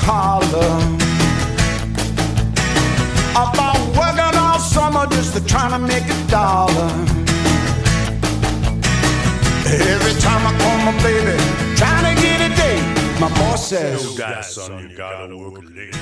holler about working all summer just to try to make a dollar. Every time I call my baby, trying to get a date, my boss says, "No doubt, son, you gotta work late."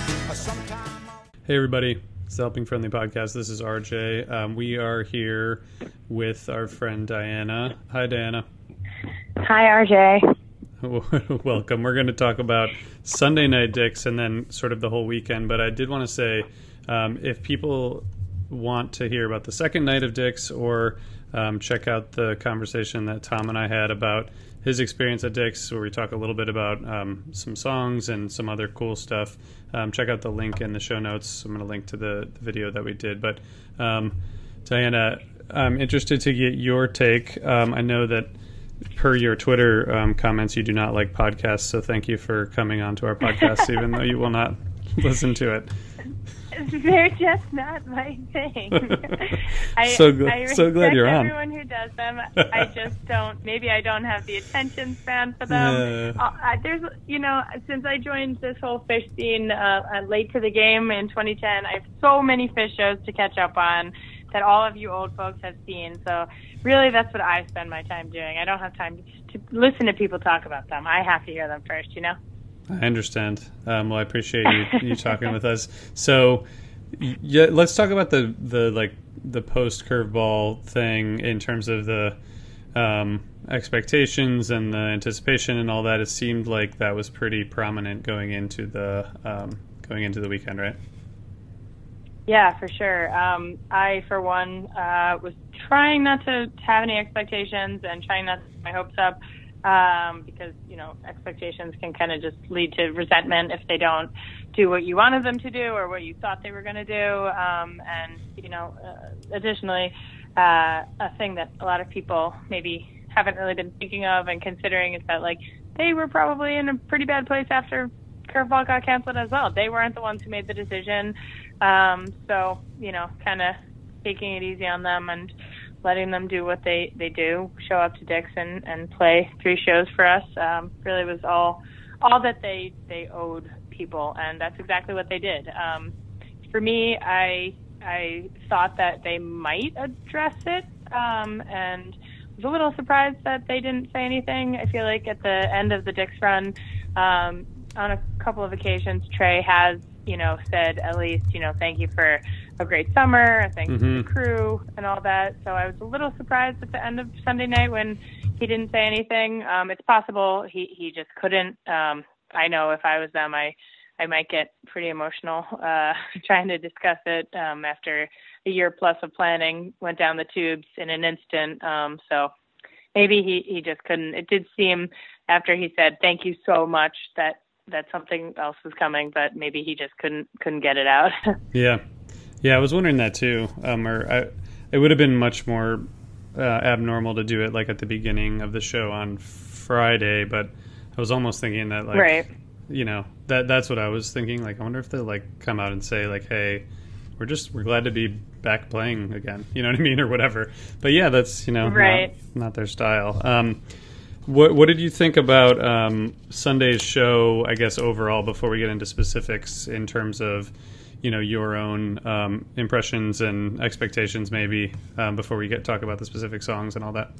Hey everybody, it's the Helping Friendly Podcast. This is RJ. We are here with our friend Diana. Hi, Diana. Hi, RJ. Welcome. We're going to talk about Sunday Night Dicks and then sort of the whole weekend. But I did want to say, if people want to hear about the second night of Dicks or check out the conversation that Tom and I had about his experience at Dicks, where we talk a little bit about some songs and some other cool stuff, check out the link in the show notes. I'm going to link to the video that we did. But Diana, I'm interested to get your take. I know that per your Twitter comments, you do not like podcasts, so thank you for coming on to our podcast, even though you will not listen to it. They're just not my thing. So glad you're on. Everyone who does them, I just don't. Maybe I don't have the attention span for them. There's, since I joined this whole fish scene late to the game in 2010, I have so many fish shows to catch up on that all of you old folks have seen. So really, that's what I spend my time doing. I don't have time to listen to people talk about them. I have to hear them first, I understand. Well, I appreciate you talking with us. So, yeah, let's talk about the post curveball thing in terms of the expectations and the anticipation and all that. It seemed like that was pretty prominent going into the weekend, right? Yeah, for sure. I, for one, was trying not to have any expectations and trying not to get my hopes up. Because, expectations can kind of just lead to resentment if they don't do what you wanted them to do or what you thought they were going to do. Additionally, a thing that a lot of people maybe haven't really been thinking of and considering is that, they were probably in a pretty bad place after Curveball got canceled as well. They weren't the ones who made the decision. So, kind of taking it easy on them and letting them do what they do, show up to Dicks and play 3 shows for us, really was all that they owed people, and that's exactly what they did. For me, I thought that they might address it, and was a little surprised that they didn't say anything. I feel like at the end of the Dicks run, on a couple of occasions, Trey has, said at least, thank you for a great summer, thank you to the crew and all that. So I was a little surprised at the end of Sunday night when he didn't say anything. It's possible he just couldn't. I know if I was them, I might get pretty emotional trying to discuss it after a year plus of planning went down the tubes in an instant. So maybe he just couldn't. It did seem after he said thank you so much that something else was coming, but maybe he just couldn't get it out. Yeah, I was wondering that too. It would have been much more abnormal to do it at the beginning of the show on Friday, but I was almost thinking that right. That's what I was thinking. I wonder if they'll come out and say hey, we're glad to be back playing again. You know what I mean, or whatever. But yeah, that's right. not their style. What did you think about Sunday's show, I guess, overall, before we get into specifics in terms of, your own impressions and expectations, maybe, before we talk about the specific songs and all that?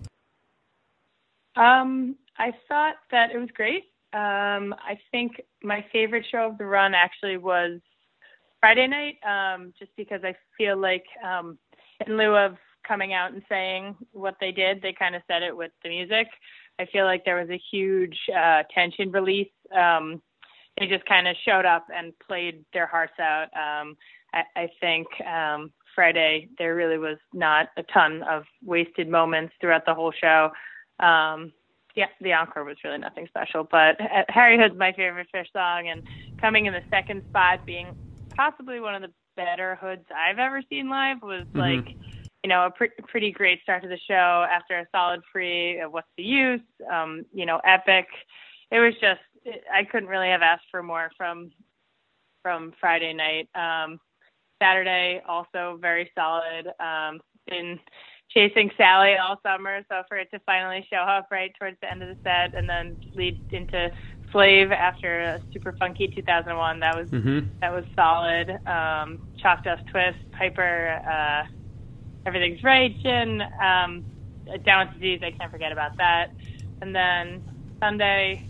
I thought that it was great. I think my favorite show of the run actually was Friday night, just because I feel like in lieu of coming out and saying what they did, they kind of said it with the music. I feel like there was a huge tension release. They just kind of showed up and played their hearts out. I think Friday there really was not a ton of wasted moments throughout the whole show. The encore was really nothing special, but Harry Hood's my favorite Fish song, and coming in the second spot, being possibly one of the better Hoods I've ever seen live, was a pretty great start to the show after a solid free. What's the use? Epic. It was just, I couldn't really have asked for more from Friday night. Saturday, also very solid. Been chasing Sally all summer, so for it to finally show up right towards the end of the set and then lead into Slave after a super funky 2001. That was solid. Chalk Dust Twist, Piper, Everything's Right, and Down with Disease. I can't forget about that. And then Sunday,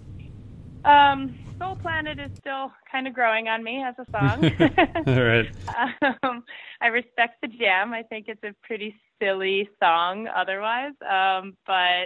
Soul Planet is still kind of growing on me as a song. All right. I respect the jam. I think it's a pretty silly song otherwise, but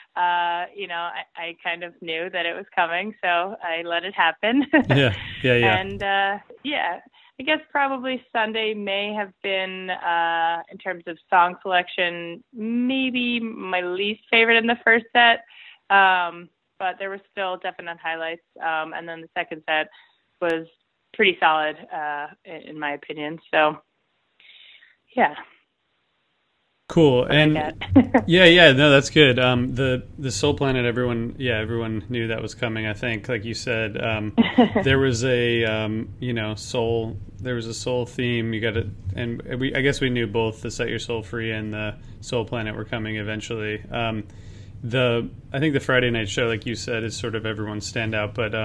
I kind of knew that it was coming, so I let it happen. Yeah. And I guess probably Sunday may have been, in terms of song selection, maybe my least favorite in the first set. But there were still definite highlights. And then the second set was pretty solid, in my opinion. So, yeah. Cool. And no, that's good. The Soul Planet, everyone knew that was coming. I think, like you said, there was a soul theme. You got it, and I guess we knew both the Set Your Soul Free and the Soul Planet were coming eventually. I think the Friday night show, like you said, is sort of everyone's standout, but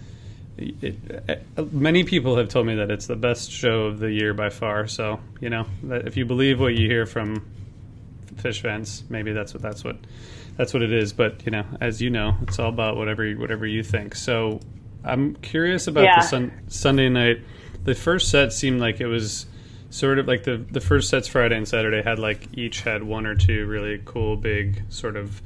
many people have told me that it's the best show of the year by far. So that if you believe what you hear from Phish fans, maybe that's what it is. But as you know, it's all about whatever you think. So I'm curious about the Sunday night. The first set seemed like it was sort of like the first sets Friday and Saturday had each had one or two really cool big sort of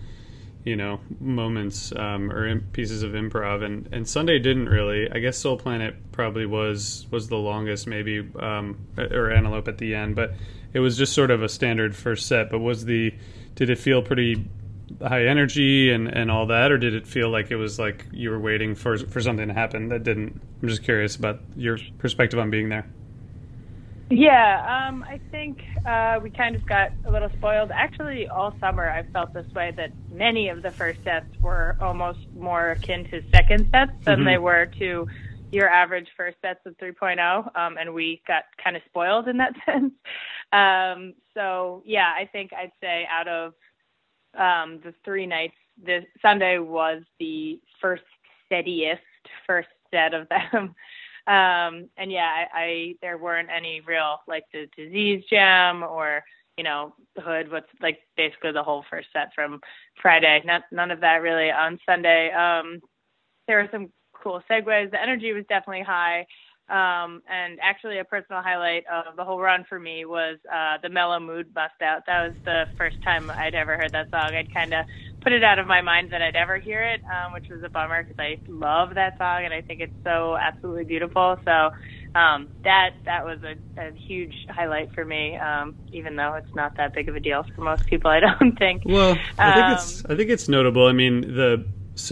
moments or pieces of improv, and Sunday didn't really. I guess Soul Planet probably was the longest, maybe, or Antelope at the end, but it was just sort of a standard first set. But did it feel pretty high energy and all that, or did it feel like it was like you were waiting for something to happen that didn't? I'm just curious about your perspective on being there. Yeah, I think we kind of got a little spoiled. Actually, all summer I felt this way, that many of the first sets were almost more akin to second sets than they were to your average first sets of 3.0, and we got kind of spoiled in that sense. So, yeah, I think I'd say out of the 3 nights, this Sunday was the steadiest first set of them. And yeah, there weren't any real, like the Disease Jam or, the Hood, what's like basically the whole first set from Friday. None of that really on Sunday. There were some cool segues. The energy was definitely high. And actually a personal highlight of the whole run for me was the Mellow Mood Bust Out. That was the first time I'd ever heard that song. I'd kind of put it out of my mind that I'd ever hear it, which was a bummer because I love that song and I think it's so absolutely beautiful. So that was a huge highlight for me, even though it's not that big of a deal for most people, I don't think. Well, I think it's notable. I mean, it's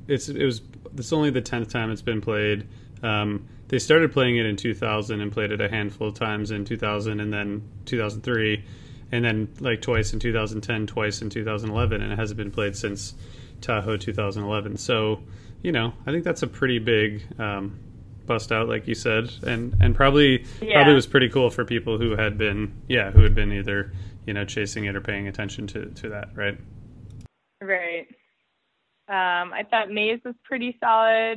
only the 10th time it's been played. They started playing it in 2000 and played it a handful of times in 2000 and then 2003, and then twice in 2010, twice in 2011, and it hasn't been played since Tahoe 2011. So, I think that's a pretty big bust out, like you said, and probably was pretty cool for people who had been either chasing it or paying attention to that, right? Right. I thought Maze was pretty solid.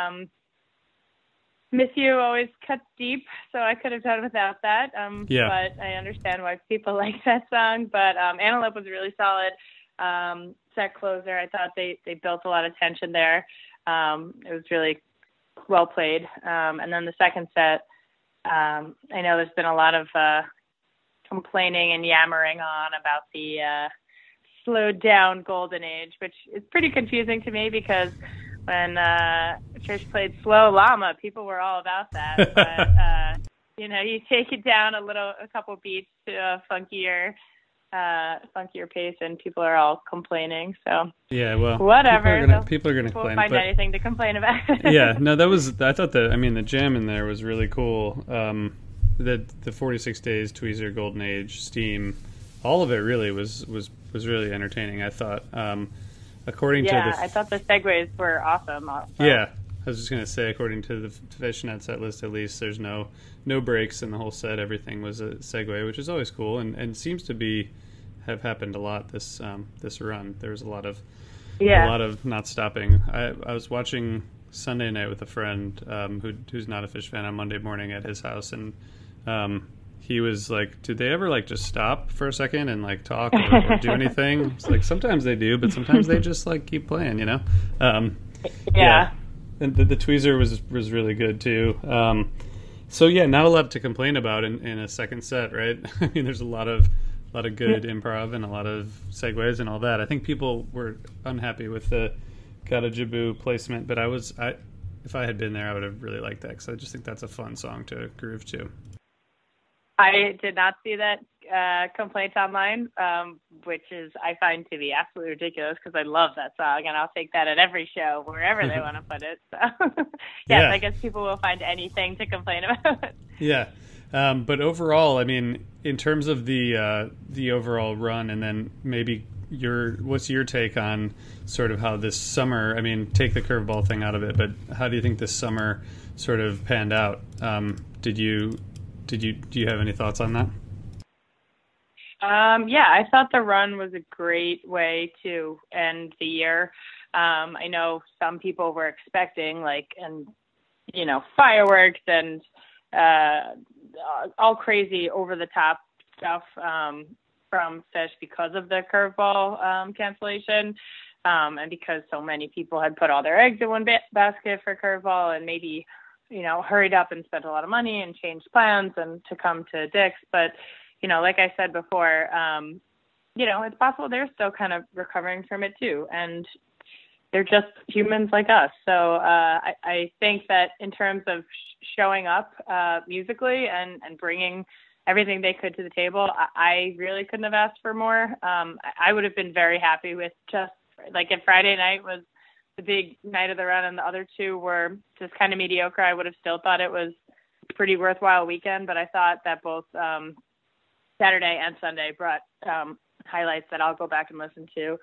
Miss You always cuts deep, so I could have done without that. But I understand why people like that song. But Antelope was really solid. Set closer, I thought they built a lot of tension there. It was really well played. And then the second set, I know there's been a lot of complaining and yammering on about the slowed down Golden Age, which is pretty confusing to me because when Trish played Slow Llama, people were all about that. But, you take it down a couple beats to a funkier pace, and people are all complaining. So yeah, well, whatever. People are gonna complain. Find anything to complain about. Yeah, no, I thought the jam in there was really cool. The 46 Days, Tweezer, Golden Age, Steam, all of it really was really entertaining, I thought. I thought the segues were awesome. Also. Yeah, I was just going to say, according to the Phish set list, at least, there's no breaks in the whole set. Everything was a segue, which is always cool, and seems to have happened a lot this run. There was a lot of Yeah. a lot of not stopping. I was watching Sunday night with a friend who's not a Phish fan on Monday morning at his house, and he was like, "Did they ever like just stop for a second and like talk or do anything?" It's like sometimes they do, but sometimes they just like keep playing, you know. Yeah. And the tweezer was really good too. So yeah, not a lot to complain about in a second set, right? I mean, there's a lot of good improv and a lot of segues and all that. I think people were unhappy with the Gotta Jaboo placement, but if I had been there, I would have really liked that because I just think that's a fun song to groove to. I did not see that complaint online, which I find to be absolutely ridiculous because I love that song and I'll take that at every show wherever they want to put it. So yes, I guess people will find anything to complain about. Yeah. But overall, I mean, in terms of the overall run, and then maybe what's your take on sort of how this summer? I mean, take the curveball thing out of it, but how do you think this summer sort of panned out? Do you have any thoughts on that? Yeah, I thought the run was a great way to end the year. I know some people were expecting fireworks and all crazy over the top stuff from Phish because of the curveball cancellation, and because so many people had put all their eggs in one basket for curveball and maybe hurried up and spent a lot of money and changed plans and to come to Dick's. But like I said before, it's possible they're still kind of recovering from it too, and they're just humans like us. So I think that in terms of showing up musically and bringing everything they could to the table, I really couldn't have asked for more. I would have been very happy with just like if Friday night was the big night of the run and the other two were just kind of mediocre, I would have still thought it was a pretty worthwhile weekend. But I thought that both Saturday and Sunday brought highlights that I'll go back and listen to.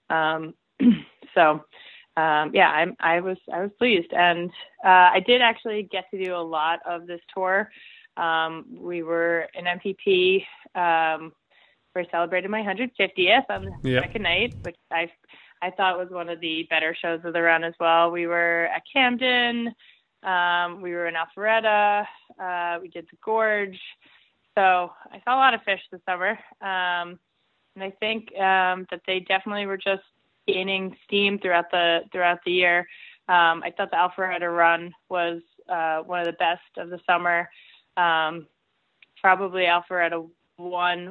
I was pleased, and I did actually get to do a lot of this tour. We were in MPP. We celebrated my 150th on the second night, which I thought was one of the better shows of the run as well. We were at Camden. We were in Alpharetta. We did the Gorge. So I saw a lot of Phish this summer. And I think that they definitely were just gaining steam throughout the year. I thought the Alpharetta run was one of the best of the summer. Probably Alpharetta 1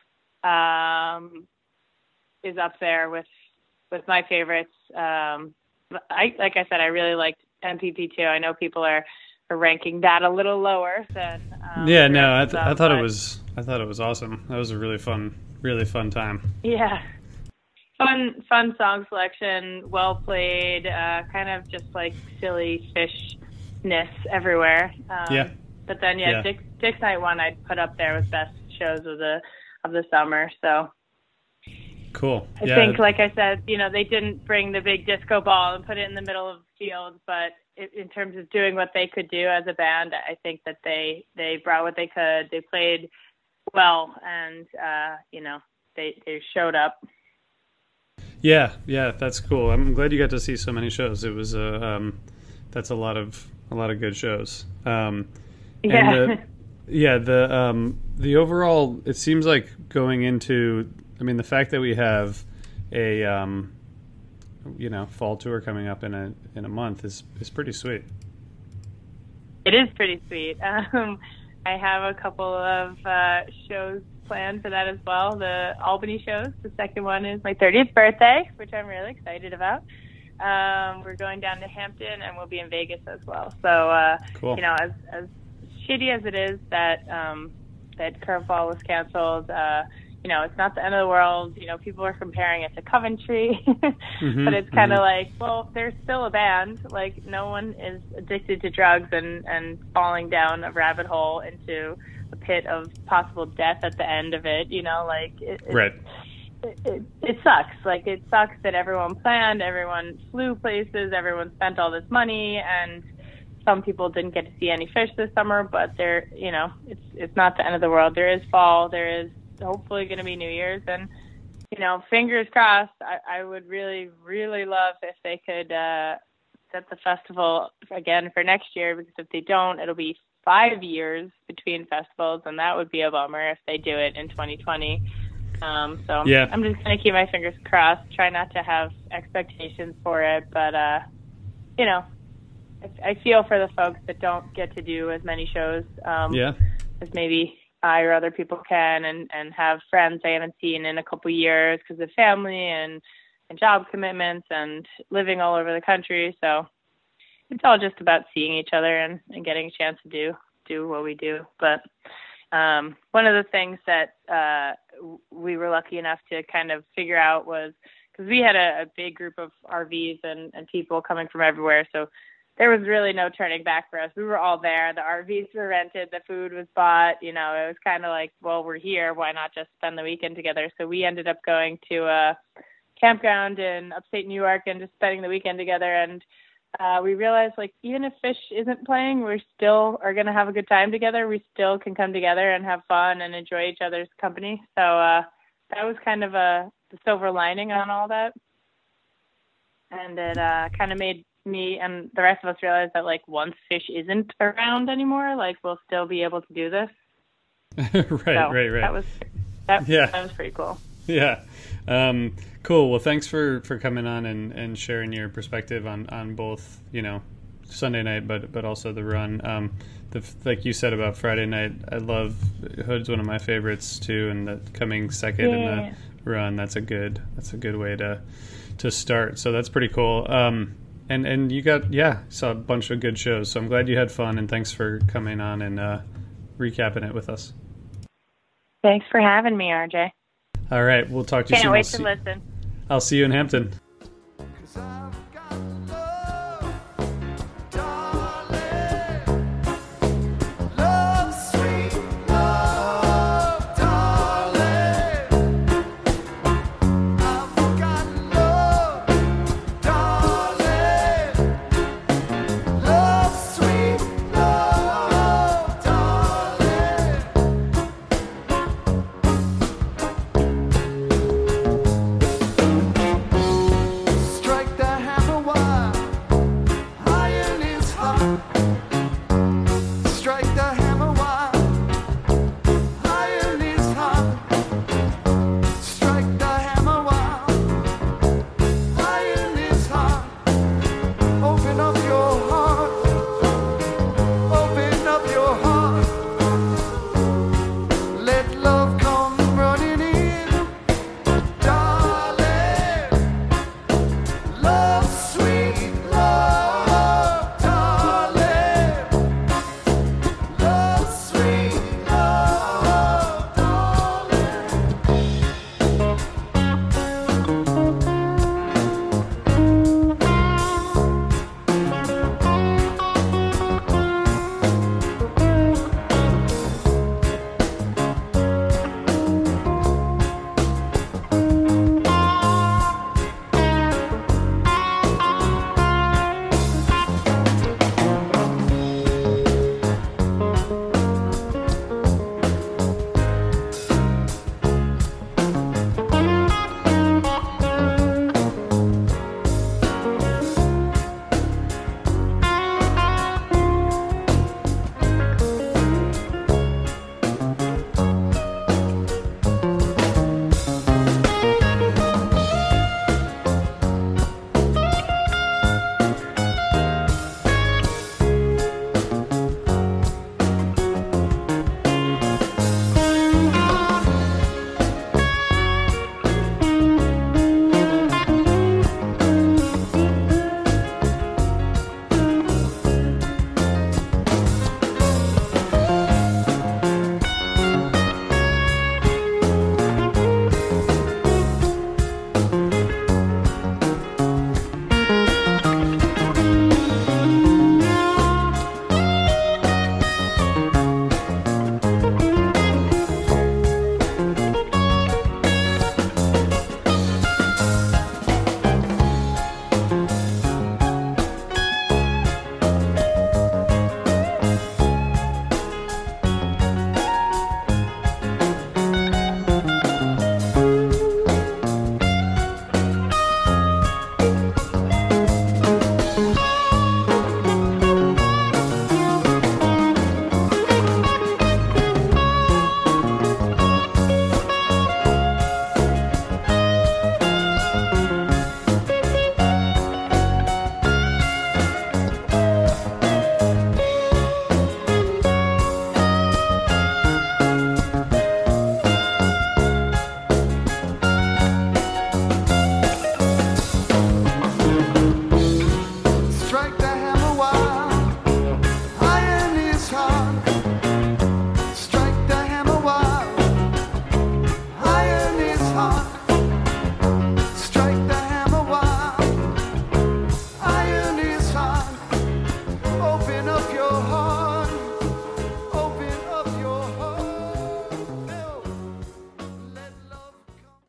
is up there with my favorites. Like I said, I really liked MPP 2. I know people are ranking that a little lower than. I thought it was awesome. That was a really fun time. Yeah, fun song selection, well played. Kind of just like silly Phish-ness everywhere. But then Dick's Night 1 I'd put up there with best shows of the summer. So. Cool. I think, like I said, they didn't bring the big disco ball and put it in the middle of the field, but in terms of doing what they could do as a band, I think that they brought what they could. They played well, and they showed up. Yeah, that's cool. I'm glad you got to see so many shows. It was that's a lot of good shows. The overall, it seems like going into. I mean, the fact that we have a fall tour coming up in a month is pretty sweet. It is pretty sweet. I have a couple of shows planned for that as well. The Albany shows. The second one is my 30th birthday, which I'm really excited about. We're going down to Hampton, and we'll be in Vegas as well. So, cool. As shitty as it is that Curveball was canceled. It's not the end of the world. People are comparing it to Coventry, but it's kind of like, well, they're still a band. Like, no one is addicted to drugs and falling down a rabbit hole into a pit of possible death at the end of it. Right. It sucks. Like, it sucks that everyone planned, everyone flew places, everyone spent all this money, and some people didn't get to see any Phish this summer. But it's not the end of the world. There is fall. There is hopefully going to be New Year's, and fingers crossed. I would really, really love if they could set the festival again for next year, because if they don't, it'll be 5 years between festivals, and that would be a bummer if they do it in 2020. I'm just going to keep my fingers crossed, try not to have expectations for it, but, I feel for the folks that don't get to do as many shows as maybe I or other people can, and have friends I haven't seen in a couple years because of family and job commitments and living all over the country. So it's all just about seeing each other and getting a chance to do what we do. But one of the things that we were lucky enough to kind of figure out was, because we had a big group of RVs and people coming from everywhere, so there was really no turning back for us. We were all there. The RVs were rented. The food was bought. It was kind of like, well, we're here. Why not just spend the weekend together? So we ended up going to a campground in upstate New York and just spending the weekend together. And we realized, like, even if Phish isn't playing, we still are going to have a good time together. We still can come together and have fun and enjoy each other's company. So that was kind of the silver lining on all that. And it kind of made me and the rest of us realize that, like, once Phish isn't around anymore, like, we'll still be able to do this. Right. That was pretty cool. Yeah. Cool. Well, thanks for coming on and sharing your perspective on both, Sunday night, but also the run. Like you said about Friday night, I love Hood's one of my favorites too, and the coming second in the run, that's a good way to start. So that's pretty cool. And you saw a bunch of good shows, so I'm glad you had fun, and thanks for coming on and recapping it with us. Thanks for having me, RJ. All right, we'll talk to you soon. Can't wait to listen. I'll see you in Hampton. 'Cause I've